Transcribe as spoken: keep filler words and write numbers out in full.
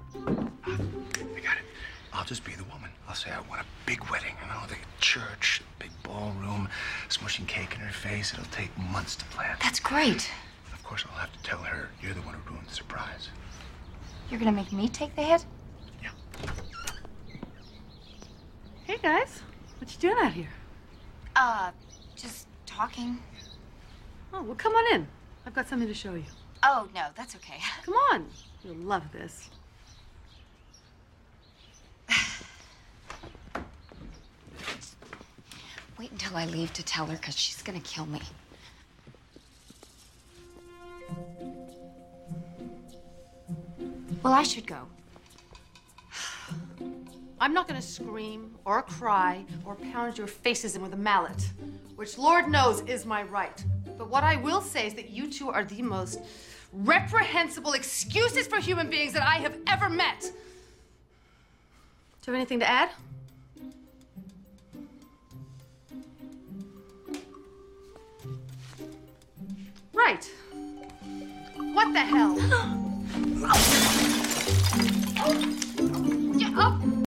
I got it. I'll just be the woman. I'll say I want a big wedding, you know, the church, big ballroom, smushing cake in her face. It'll take months to plan. That's great. Of course, I'll have to tell her you're the one who ruined the surprise. You're gonna make me take the hit? Yeah. Hey, guys. What you doing out here? Uh, just talking. Oh, well, come on in. I've got something to show you. Oh, no, that's okay. Come on. You'll love this. Wait until I leave to tell her, because she's gonna kill me. Well, I should go. I'm not gonna scream or cry or pound your faces in with a mallet, which Lord knows is my right. But what I will say is that you two are the most reprehensible excuses for human beings that I have ever met. Do you have anything to add? Right. What the hell? Yeah, oh.